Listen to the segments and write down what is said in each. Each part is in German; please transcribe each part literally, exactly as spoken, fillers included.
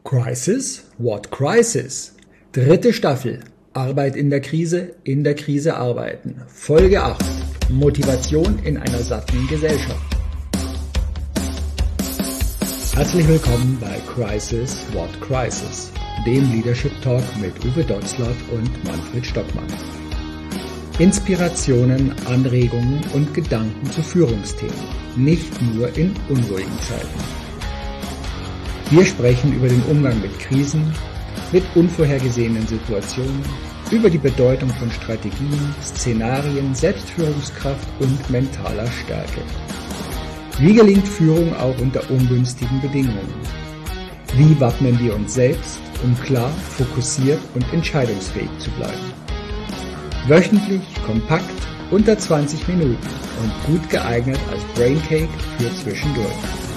Crisis? What crisis? Dritte Staffel. Arbeit in der Krise, in der Krise arbeiten. Folge acht. Motivation in einer satten Gesellschaft. Herzlich willkommen bei Crisis? What crisis? Dem Leadership Talk mit Uwe Dotzlaff und Manfred Stockmann. Inspirationen, Anregungen und Gedanken zu Führungsthemen. Nicht nur in unruhigen Zeiten. Wir sprechen über den Umgang mit Krisen, mit unvorhergesehenen Situationen, über die Bedeutung von Strategien, Szenarien, Selbstführungskraft und mentaler Stärke. Wie gelingt Führung auch unter ungünstigen Bedingungen? Wie wappnen wir uns selbst, um klar, fokussiert und entscheidungsfähig zu bleiben? Wöchentlich, kompakt, unter zwanzig Minuten und gut geeignet als Braincake für zwischendurch.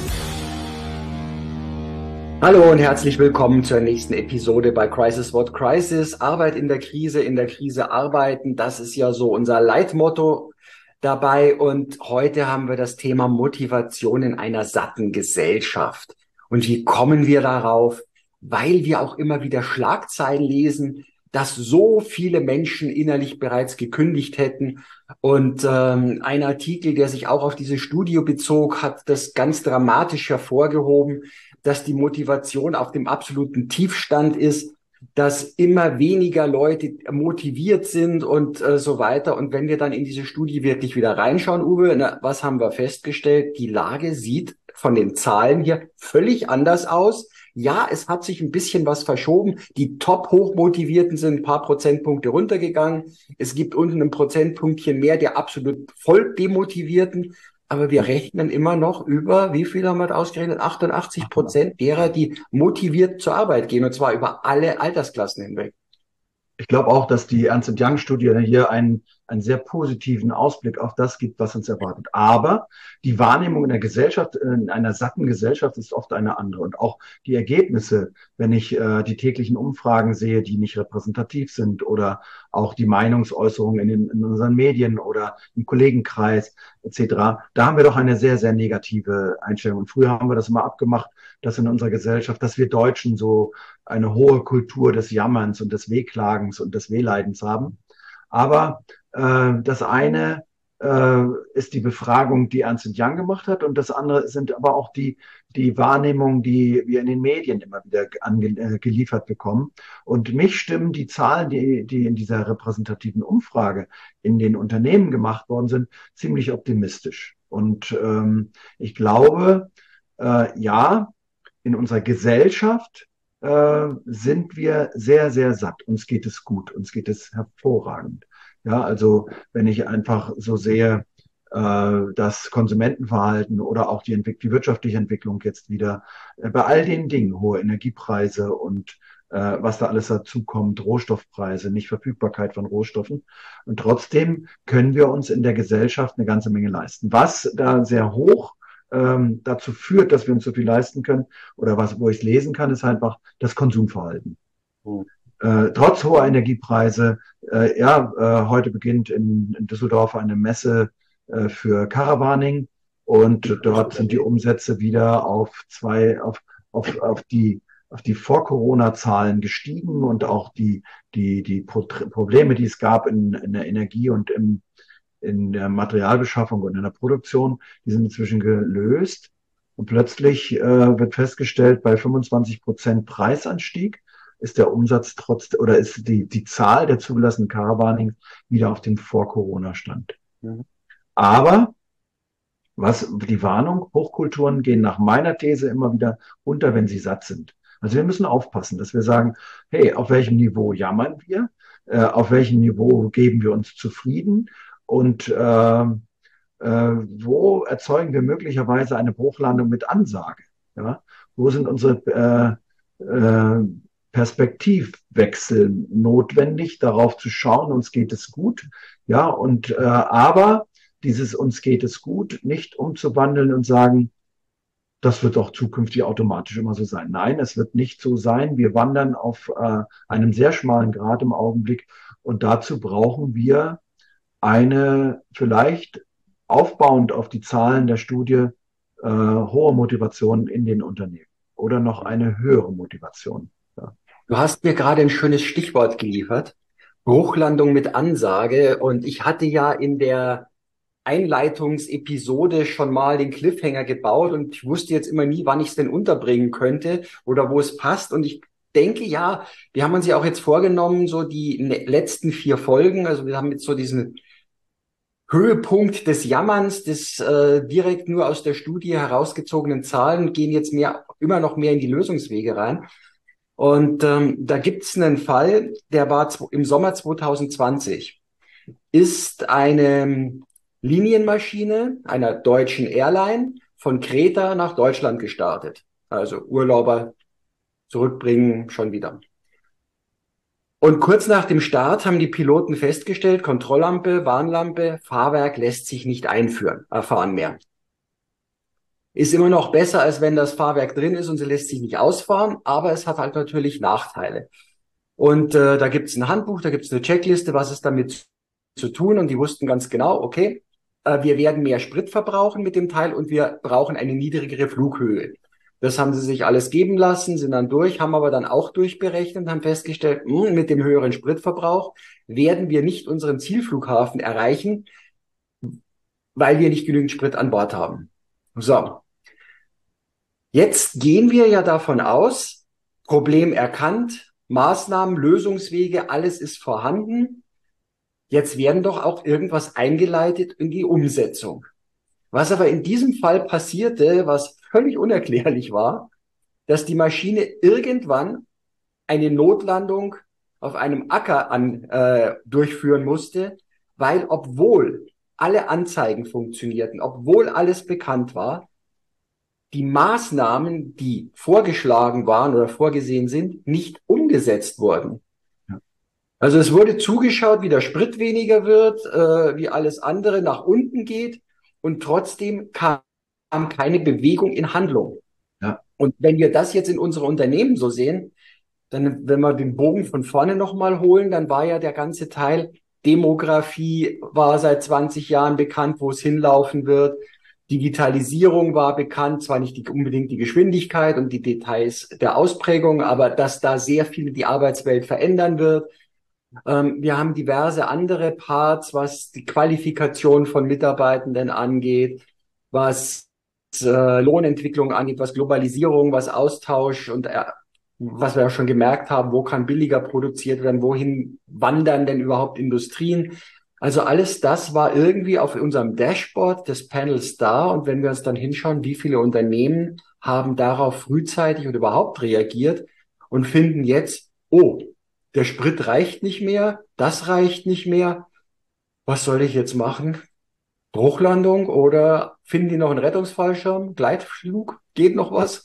Hallo und herzlich willkommen zur nächsten Episode bei Crisis What Crisis. Arbeit in der Krise, in der Krise arbeiten, das ist ja so unser Leitmotto dabei. Und heute haben wir das Thema Motivation in einer satten Gesellschaft. Und wie kommen wir darauf? Weil wir auch immer wieder Schlagzeilen lesen, dass so viele Menschen innerlich bereits gekündigt hätten. Und ähm, ein Artikel, der sich auch auf diese Studie bezog, hat das ganz dramatisch hervorgehoben, dass die Motivation auf dem absoluten Tiefstand ist, dass immer weniger Leute motiviert sind und äh, so weiter. Und wenn wir dann in diese Studie wirklich wieder reinschauen, Uwe, na, was haben wir festgestellt? Die Lage sieht von den Zahlen hier völlig anders aus. Ja, es hat sich ein bisschen was verschoben. Die top-hochmotivierten sind ein paar Prozentpunkte runtergegangen. Es gibt unten ein Prozentpunktchen mehr der absolut voll demotivierten. Aber wir rechnen immer noch über, wie viel haben wir da ausgerechnet? achtundachtzig Prozent derer, die motiviert zur Arbeit gehen, und zwar über alle Altersklassen hinweg. Ich glaube auch, dass die Ernst und Young-Studie hier einen, einen sehr positiven Ausblick auf das gibt, was uns erwartet. Aber die Wahrnehmung in der Gesellschaft, in einer satten Gesellschaft, ist oft eine andere. Und auch die Ergebnisse, wenn ich äh, die täglichen Umfragen sehe, die nicht repräsentativ sind, oder auch die Meinungsäußerungen in, den, in unseren Medien oder im Kollegenkreis et cetera, da haben wir doch eine sehr, sehr negative Einstellung. Und früher haben wir das immer abgemacht, dass in unserer Gesellschaft, dass wir Deutschen so eine hohe Kultur des Jammerns und des Wehklagens und des Wehleidens haben. Aber äh, das eine äh, ist die Befragung, die Ernst und Young gemacht hat, und das andere sind aber auch die, die Wahrnehmungen, die wir in den Medien immer wieder ange, äh, geliefert bekommen. Und mich stimmen die Zahlen, die, die in dieser repräsentativen Umfrage in den Unternehmen gemacht worden sind, ziemlich optimistisch. Und ähm, ich glaube, äh, ja, in unserer Gesellschaft äh, sind wir sehr, sehr satt. Uns geht es gut, uns geht es hervorragend. Ja, also wenn ich einfach so sehe, äh, das Konsumentenverhalten oder auch die, Entwick- die wirtschaftliche Entwicklung jetzt wieder, äh, bei all den Dingen, hohe Energiepreise und äh, was da alles dazukommt, Rohstoffpreise, Nichtverfügbarkeit von Rohstoffen. Und trotzdem können wir uns in der Gesellschaft eine ganze Menge leisten. Was da sehr hoch ähm, dazu führt, dass wir uns so viel leisten können, oder was, wo ich es lesen kann, ist einfach das Konsumverhalten. Mhm. Äh, trotz hoher Energiepreise, äh, ja, äh, heute beginnt in, in Düsseldorf eine Messe äh, für Caravaning, und dort sind die Umsätze wieder auf zwei, auf, auf, auf die, auf die Vor-Corona-Zahlen gestiegen, und auch die, die, die Pro- Probleme, die es gab in, in der Energie und im in der Materialbeschaffung und in der Produktion, die sind inzwischen gelöst. Und plötzlich äh, wird festgestellt, bei fünfundzwanzig Prozent Preisanstieg ist der Umsatz trotz, oder ist die, die Zahl der zugelassenen Caravaning wieder auf dem Vor-Corona-Stand. Mhm. Aber was die Warnung, Hochkulturen gehen nach meiner These immer wieder unter, wenn sie satt sind. Also wir müssen aufpassen, dass wir sagen, hey, auf welchem Niveau jammern wir? Äh, auf welchem Niveau geben wir uns zufrieden? Und äh, äh, wo erzeugen wir möglicherweise eine Bruchlandung mit Ansage? Ja? Wo sind unsere äh, äh, Perspektivwechsel notwendig, darauf zu schauen, uns geht es gut, ja, und äh, aber dieses uns geht es gut nicht umzuwandeln und sagen, das wird auch zukünftig automatisch immer so sein. Nein, es wird nicht so sein. Wir wandern auf äh, einem sehr schmalen Grat im Augenblick, und dazu brauchen wir eine vielleicht aufbauend auf die Zahlen der Studie äh, hohe Motivation in den Unternehmen. oder noch eine höhere Motivation? Ja. Du hast mir gerade ein schönes Stichwort geliefert. Bruchlandung mit Ansage. Und ich hatte ja in der Einleitungsepisode schon mal den Cliffhanger gebaut und ich wusste jetzt immer nie, wann ich es denn unterbringen könnte oder wo es passt. Und ich denke, ja, wir haben uns ja auch jetzt vorgenommen, so die letzten vier Folgen, also wir haben jetzt so diesen Höhepunkt des Jammerns, des äh, direkt nur aus der Studie herausgezogenen Zahlen, gehen jetzt mehr, immer noch mehr in die Lösungswege rein. Und ähm, da gibt's einen Fall, der war im Sommer zwanzig zwanzig, ist eine Linienmaschine einer deutschen Airline von Kreta nach Deutschland gestartet. Also Urlauber zurückbringen, schon wieder. Und kurz nach dem Start haben die Piloten festgestellt, Kontrolllampe, Warnlampe, Fahrwerk lässt sich nicht einführen, erfahren mehr. Ist immer noch besser, als wenn das Fahrwerk drin ist und sie lässt sich nicht ausfahren, aber es hat halt natürlich Nachteile. Und äh, da gibt es ein Handbuch, da gibt es eine Checkliste, was ist damit zu tun, und die wussten ganz genau, okay, äh, wir werden mehr Sprit verbrauchen mit dem Teil und wir brauchen eine niedrigere Flughöhe. Das haben sie sich alles geben lassen, sind dann durch, haben aber dann auch durchberechnet und haben festgestellt, mh, mit dem höheren Spritverbrauch werden wir nicht unseren Zielflughafen erreichen, weil wir nicht genügend Sprit an Bord haben. So. Jetzt gehen wir ja davon aus, Problem erkannt, Maßnahmen, Lösungswege, alles ist vorhanden. Jetzt werden doch auch irgendwas eingeleitet in die Umsetzung. Was aber in diesem Fall passierte, was völlig unerklärlich war, dass die Maschine irgendwann eine Notlandung auf einem Acker an, äh, durchführen musste, weil obwohl alle Anzeigen funktionierten, obwohl alles bekannt war, die Maßnahmen, die vorgeschlagen waren oder vorgesehen sind, nicht umgesetzt wurden. Ja. Also es wurde zugeschaut, wie der Sprit weniger wird, äh, wie alles andere nach unten geht, und trotzdem kam keine Bewegung in Handlung. Ja. Und wenn wir das jetzt in unsere Unternehmen so sehen, dann, wenn wir den Bogen von vorne nochmal holen, dann war ja der ganze Teil Demografie war seit zwanzig Jahren bekannt, wo es hinlaufen wird. Digitalisierung war bekannt, zwar nicht die, unbedingt die Geschwindigkeit und die Details der Ausprägung, aber dass da sehr viel die Arbeitswelt verändern wird. Ähm, wir haben diverse andere Parts, was die Qualifikation von Mitarbeitenden angeht, was äh, Lohnentwicklung angeht, was Globalisierung, was Austausch und äh, was wir ja schon gemerkt haben, wo kann billiger produziert werden, wohin wandern denn überhaupt Industrien? Also alles das war irgendwie auf unserem Dashboard des Panels da, und wenn wir uns dann hinschauen, wie viele Unternehmen haben darauf frühzeitig und überhaupt reagiert und finden jetzt, oh, der Sprit reicht nicht mehr, das reicht nicht mehr, was soll ich jetzt machen? Bruchlandung oder finden die noch einen Rettungsfallschirm, Gleitflug, geht noch was?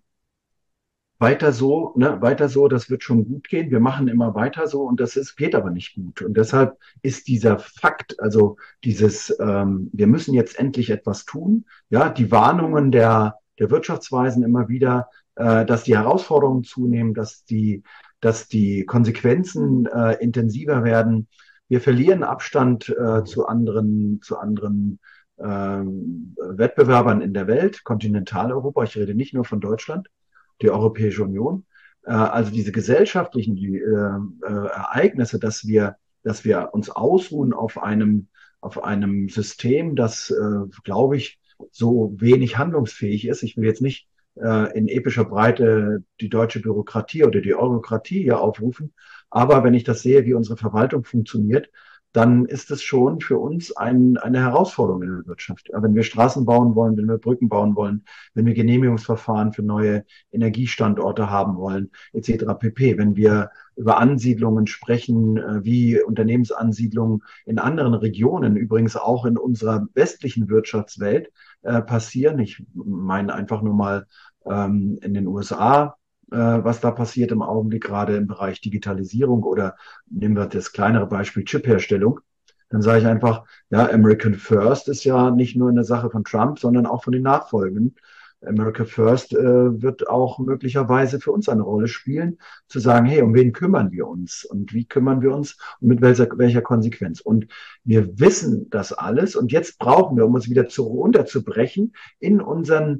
Weiter so, ne, weiter so, das wird schon gut gehen. Wir machen immer weiter so, und das ist, geht aber nicht gut. Und deshalb ist dieser Fakt, also dieses, ähm, wir müssen jetzt endlich etwas tun, ja, die Warnungen der, der Wirtschaftsweisen immer wieder, äh, dass die Herausforderungen zunehmen, dass die, dass die Konsequenzen äh, intensiver werden. Wir verlieren Abstand äh, zu anderen, zu anderen ähm, Wettbewerbern in der Welt, Kontinentaleuropa. Ich rede nicht nur von Deutschland, die Europäische Union. Äh, also diese gesellschaftlichen die, äh, äh, Ereignisse, dass wir, dass wir uns ausruhen auf einem, auf einem System, das, äh, glaube ich, so wenig handlungsfähig ist. Ich will jetzt nicht äh, in epischer Breite die deutsche Bürokratie oder die Eurokratie hier aufrufen, aber wenn ich das sehe, wie unsere Verwaltung funktioniert, dann ist es schon für uns ein, eine Herausforderung in der Wirtschaft. Wenn wir Straßen bauen wollen, wenn wir Brücken bauen wollen, wenn wir Genehmigungsverfahren für neue Energiestandorte haben wollen, et cetera pp. Wenn wir über Ansiedlungen sprechen, wie Unternehmensansiedlungen in anderen Regionen, übrigens auch in unserer westlichen Wirtschaftswelt, äh, passieren. Ich meine einfach nur mal ähm, in den U S A, was da passiert im Augenblick, gerade im Bereich Digitalisierung, oder nehmen wir das kleinere Beispiel Chipherstellung, dann sage ich einfach, ja, American First ist ja nicht nur eine Sache von Trump, sondern auch von den Nachfolgenden. America First äh, wird auch möglicherweise für uns eine Rolle spielen, zu sagen, hey, um wen kümmern wir uns und wie kümmern wir uns und mit welcher, welcher Konsequenz. Und wir wissen das alles, und jetzt brauchen wir, um uns wieder zu, runterzubrechen, in unseren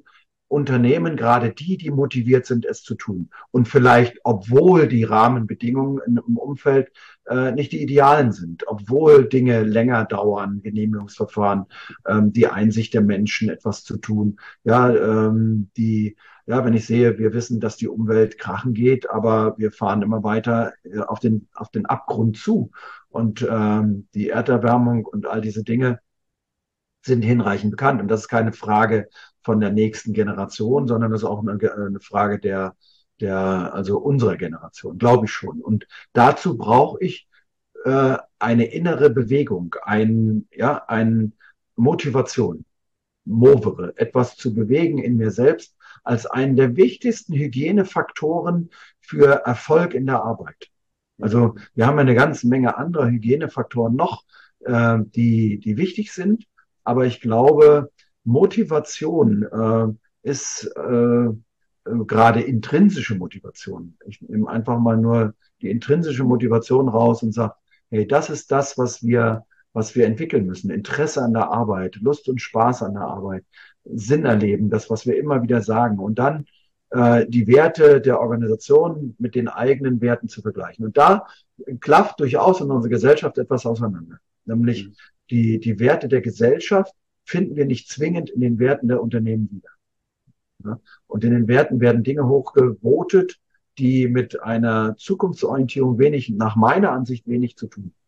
Unternehmen gerade die, die motiviert sind, es zu tun. Und vielleicht, obwohl die Rahmenbedingungen im Umfeld äh, nicht die idealen sind, obwohl Dinge länger dauern, Genehmigungsverfahren, ähm, die Einsicht der Menschen, etwas zu tun. Ja, ähm, die, ja, wenn ich sehe, wir wissen, dass die Umwelt krachen geht, aber wir fahren immer weiter äh, auf den, auf den Abgrund zu. Und ähm, die Erderwärmung und all diese Dinge sind hinreichend bekannt. Und das ist keine Frage von der nächsten Generation, sondern das ist auch eine, eine Frage der, der, also unserer Generation, glaube ich schon. Und dazu brauche ich äh, eine innere Bewegung, ein, ja, ein Motivation, movere, etwas zu bewegen in mir selbst als einen der wichtigsten Hygienefaktoren für Erfolg in der Arbeit. Also wir haben eine ganze Menge anderer Hygienefaktoren noch, äh, die, die wichtig sind. Aber ich glaube, Motivation äh, ist äh, gerade intrinsische Motivation. Ich nehme einfach mal nur die intrinsische Motivation raus und sage, hey, das ist das, was wir, was wir entwickeln müssen. Interesse an der Arbeit, Lust und Spaß an der Arbeit, Sinn erleben, das, was wir immer wieder sagen. Und dann äh, die Werte der Organisation mit den eigenen Werten zu vergleichen. Und da klafft durchaus in unserer Gesellschaft etwas auseinander. Nämlich die, die Werte der Gesellschaft finden wir nicht zwingend in den Werten der Unternehmen wieder. Ja? Und in den Werten werden Dinge hochgevotet, die mit einer Zukunftsorientierung wenig, nach meiner Ansicht wenig zu tun.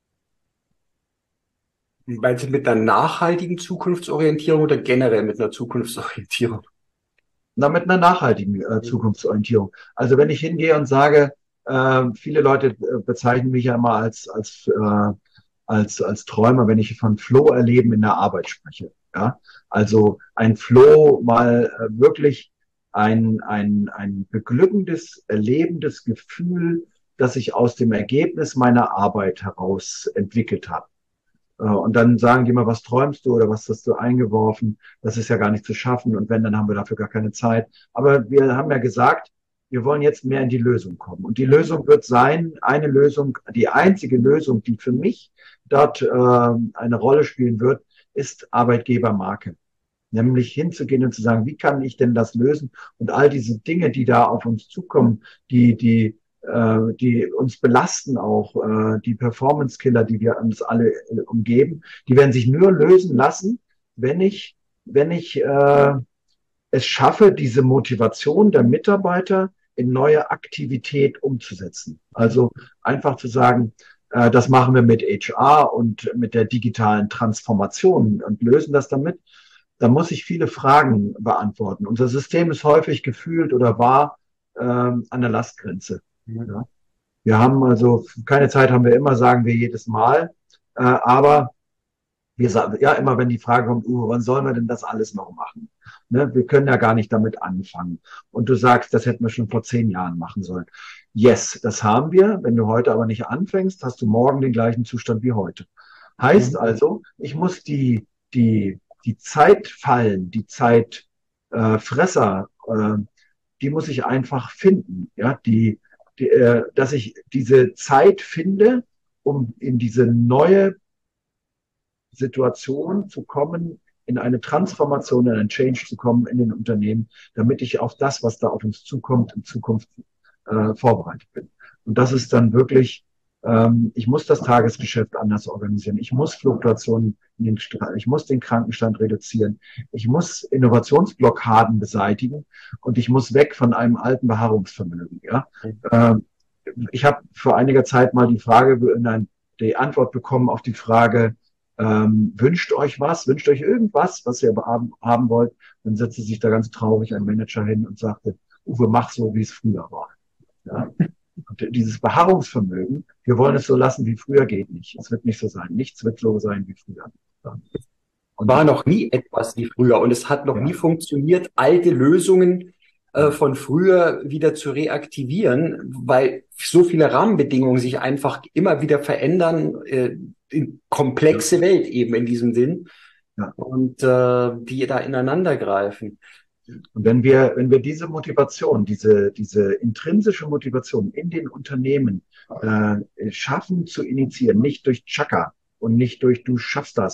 Meinst du mit einer nachhaltigen Zukunftsorientierung oder generell mit einer Zukunftsorientierung? Na, mit einer nachhaltigen äh, Zukunftsorientierung. Also wenn ich hingehe und sage, äh, viele Leute äh, bezeichnen mich ja immer als, als, äh, als, als Träumer, wenn ich von Flow erleben in der Arbeit spreche. Ja, also ein Flow, mal äh, wirklich ein, ein, ein beglückendes, erlebendes Gefühl, das ich aus dem Ergebnis meiner Arbeit heraus entwickelt habe. Und dann sagen die mal, was träumst du oder was hast du eingeworfen? Das ist ja gar nicht zu schaffen. Und wenn, dann haben wir dafür gar keine Zeit. Aber wir haben ja gesagt, wir wollen jetzt mehr in die Lösung kommen. Und die Lösung wird sein, eine Lösung, die einzige Lösung, die für mich dort äh, eine Rolle spielen wird, ist Arbeitgebermarke. Nämlich hinzugehen und zu sagen, wie kann ich denn das lösen? Und all diese Dinge, die da auf uns zukommen, die, die, äh, die uns belasten auch, äh, die Performance-Killer, die wir uns alle äh, umgeben, die werden sich nur lösen lassen, wenn ich, wenn ich äh, es schaffe, diese Motivation der Mitarbeiter in neue Aktivität umzusetzen. Also einfach zu sagen, äh, das machen wir mit H R und mit der digitalen Transformation und lösen das damit. Da muss ich viele Fragen beantworten. Unser System ist häufig gefühlt oder war äh, an der Lastgrenze. Ja. Wir haben also, keine Zeit haben wir immer, sagen wir jedes Mal. Äh, aber wir sagen, ja, immer wenn die Frage kommt, uh, wann sollen wir denn das alles noch machen? Ne, wir können ja gar nicht damit anfangen. Und du sagst, das hätten wir schon vor zehn Jahren machen sollen. Yes, das haben wir. Wenn du heute aber nicht anfängst, hast du morgen den gleichen Zustand wie heute. Heißt also, ich muss die, die, die Zeitfallen, die Zeitfresser, äh, die muss ich einfach finden. Ja, die, die äh, dass ich diese Zeit finde, um in diese neue Situation zu kommen, in eine Transformation, in einen Change zu kommen in den Unternehmen, damit ich auf das, was da auf uns zukommt, in Zukunft äh, vorbereitet bin. Und das ist dann wirklich, ähm, ich muss das Tagesgeschäft anders organisieren. Ich muss Fluktuationen, in den, ich muss den Krankenstand reduzieren. Ich muss Innovationsblockaden beseitigen und ich muss weg von einem alten Beharrungsvermögen. Ja? Ähm, ich habe vor einiger Zeit mal die Frage, nein, die Antwort bekommen auf die Frage, Ähm, wünscht euch was, wünscht euch irgendwas, was ihr haben, haben wollt, dann setzte sich da ganz traurig ein Manager hin und sagte, Uwe, mach so, wie es früher war. Ja? Und dieses Beharrungsvermögen, wir wollen es so lassen, wie früher, geht nicht. Es wird nicht so sein. Nichts wird so sein wie früher. Ja. Und war noch nie etwas wie früher und es hat noch ja. nie funktioniert, alte Lösungen äh, von früher wieder zu reaktivieren, weil so viele Rahmenbedingungen sich einfach immer wieder verändern, äh, in komplexe ja. Welt eben in diesem Sinn ja. und äh, die da ineinander greifen. Und wenn wir, wenn wir diese Motivation, diese, diese intrinsische Motivation in den Unternehmen äh, schaffen zu initiieren, nicht durch Chaka und nicht durch du schaffst das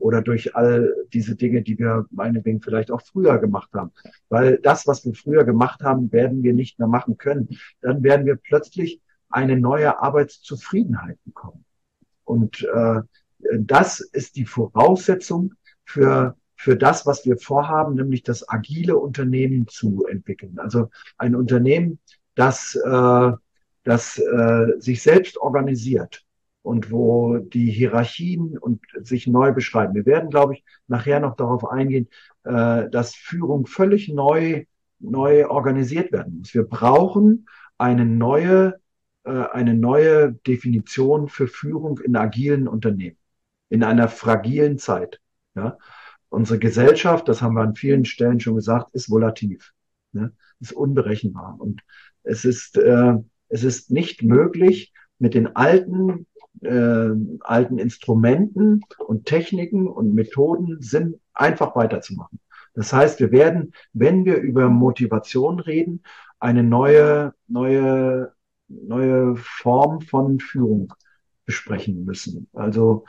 oder durch all diese Dinge, die wir meinetwegen vielleicht auch früher gemacht haben. Weil das, was wir früher gemacht haben, werden wir nicht mehr machen können. Dann werden wir plötzlich eine neue Arbeitszufriedenheit bekommen. Und äh, das ist die Voraussetzung für für das, was wir vorhaben, nämlich das agile Unternehmen zu entwickeln. Also ein Unternehmen, das, äh, das äh, sich selbst organisiert und wo die Hierarchien und sich neu beschreiben. Wir werden, glaube ich, nachher noch darauf eingehen, äh, dass Führung völlig neu, neu organisiert werden muss. Wir brauchen eine neue, äh, eine neue Definition für Führung in agilen Unternehmen, in einer fragilen Zeit. Ja? Unsere Gesellschaft, das haben wir an vielen Stellen schon gesagt, ist volativ, ne? Ist unberechenbar. Und es ist, äh, es ist nicht möglich, mit den alten, äh, alten Instrumenten und Techniken und Methoden Sinn einfach weiterzumachen. Das heißt, wir werden, wenn wir über Motivation reden, eine neue, neue, neue Form von Führung besprechen müssen. Also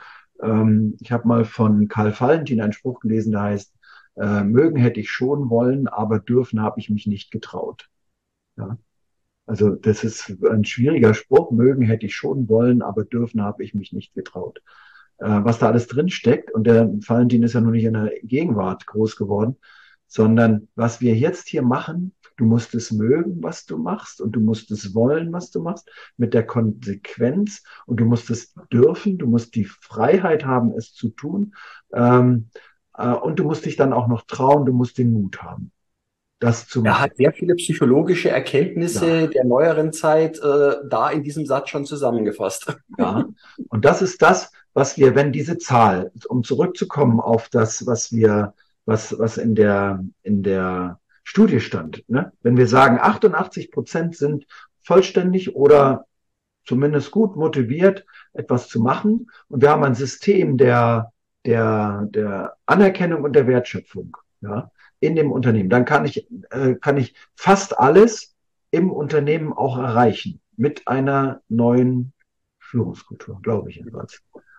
ich habe mal von Karl Valentin einen Spruch gelesen, der heißt, äh, mögen hätte ich schon wollen, aber dürfen habe ich mich nicht getraut. Ja? Also das ist ein schwieriger Spruch, mögen hätte ich schon wollen, aber dürfen habe ich mich nicht getraut. Äh, was da alles drin steckt, und der Valentin ist ja nur nicht in der Gegenwart groß geworden, sondern was wir jetzt hier machen, du musst es mögen, was du machst, und du musst es wollen, was du machst, mit der Konsequenz, und du musst es dürfen, du musst die Freiheit haben, es zu tun, ähm, äh, und du musst dich dann auch noch trauen, du musst den Mut haben, das zu machen. Er hat sehr viele psychologische Erkenntnisse ja. der neueren Zeit äh, da in diesem Satz schon zusammengefasst. Ja, und das ist das, was wir, wenn diese Zahl, um zurückzukommen auf das, was wir, was, was in der, in der Studie stand, ne? Wenn wir sagen, achtundachtzig Prozent sind vollständig oder zumindest gut motiviert, etwas zu machen, und wir haben ein System der, der, der Anerkennung und der Wertschöpfung, ja, in dem Unternehmen, dann kann ich, äh, kann ich fast alles im Unternehmen auch erreichen mit einer neuen Führungskultur, glaube ich jedenfalls.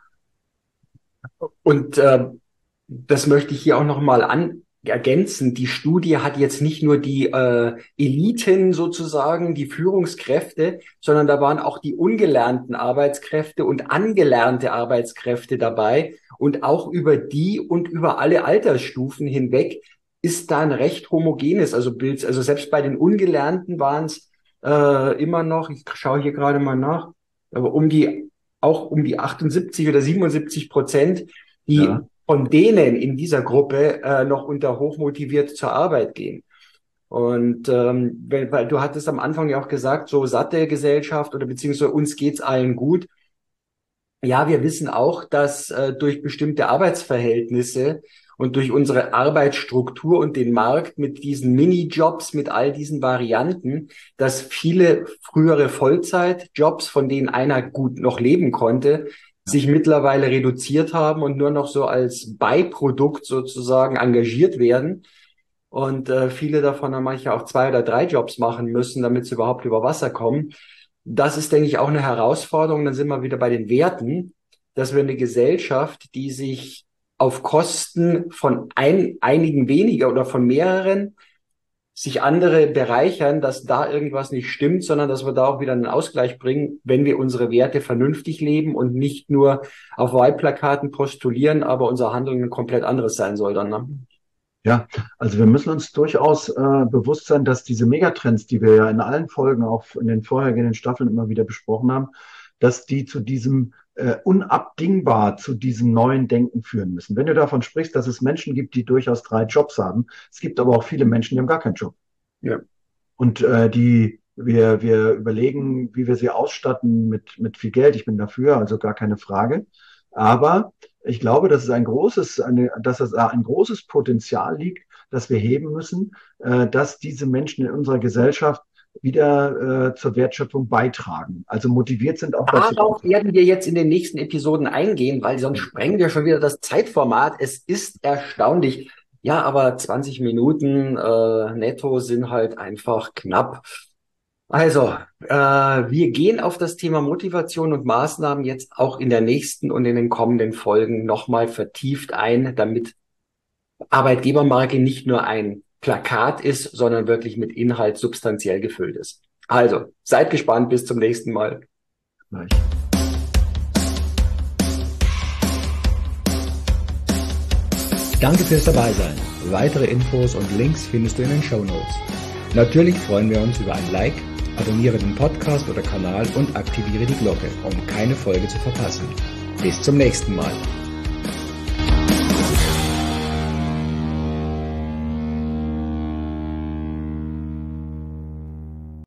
Und äh, das möchte ich hier auch nochmal an ergänzen. Die Studie hat jetzt nicht nur die äh, Eliten sozusagen, die Führungskräfte, sondern da waren auch die ungelernten Arbeitskräfte und angelernte Arbeitskräfte dabei. Und auch über die und über alle Altersstufen hinweg ist da ein recht homogenes, also Bild, also selbst bei den Ungelernten waren es äh, immer noch, ich schaue hier gerade mal nach, aber um die, auch um die achtundsiebzig oder siebenundsiebzig Prozent, die ja. von denen in dieser Gruppe äh, noch unter hochmotiviert zur Arbeit gehen. Und ähm, weil, weil du hattest am Anfang ja auch gesagt, so satte Gesellschaft oder beziehungsweise uns geht's allen gut. Ja, wir wissen auch, dass äh, durch bestimmte Arbeitsverhältnisse und durch unsere Arbeitsstruktur und den Markt mit diesen Minijobs, mit all diesen Varianten, dass viele frühere Vollzeitjobs, von denen einer gut noch leben konnte, sich mittlerweile reduziert haben und nur noch so als Beiprodukt sozusagen engagiert werden. Und äh, viele davon haben manche auch zwei oder drei Jobs machen müssen, damit sie überhaupt über Wasser kommen. Das ist, denke ich, auch eine Herausforderung. Dann sind wir wieder bei den Werten, dass wir eine Gesellschaft, die sich auf Kosten von ein, einigen weniger oder von mehreren sich andere bereichern, dass da irgendwas nicht stimmt, sondern dass wir da auch wieder einen Ausgleich bringen, wenn wir unsere Werte vernünftig leben und nicht nur auf Wahlplakaten postulieren, aber unser Handeln ein komplett anderes sein soll dann. Ne? Ja, also wir müssen uns durchaus äh, bewusst sein, dass diese Megatrends, die wir ja in allen Folgen, auch in den vorhergehenden Staffeln immer wieder besprochen haben, dass die zu diesem äh, unabdingbar zu diesem neuen Denken führen müssen. Wenn du davon sprichst, dass es Menschen gibt, die durchaus drei Jobs haben, es gibt aber auch viele Menschen, die haben gar keinen Job. Ja. Und äh, die wir wir überlegen, wie wir sie ausstatten mit mit viel Geld. Ich bin dafür, also gar keine Frage. Aber ich glaube, dass es ein großes, eine, dass es ein großes Potenzial liegt, das wir heben müssen, äh, dass diese Menschen in unserer Gesellschaft wieder äh, zur Wertschöpfung beitragen. Also motiviert sind auch dazu. Darauf werden wir jetzt in den nächsten Episoden eingehen, weil sonst sprengen wir schon wieder das Zeitformat. Es ist erstaunlich. Ja, aber zwanzig Minuten äh, netto sind halt einfach knapp. Also, Äh, wir gehen auf das Thema Motivation und Maßnahmen jetzt auch in der nächsten und in den kommenden Folgen nochmal vertieft ein, damit Arbeitgebermarke nicht nur ein Plakat ist, sondern wirklich mit Inhalt substanziell gefüllt ist. Also, seid gespannt, bis zum nächsten Mal. Gleich. Danke fürs Dabeisein. Weitere Infos und Links findest du in den Shownotes. Natürlich freuen wir uns über ein Like, abonniere den Podcast oder Kanal und aktiviere die Glocke, um keine Folge zu verpassen. Bis zum nächsten Mal.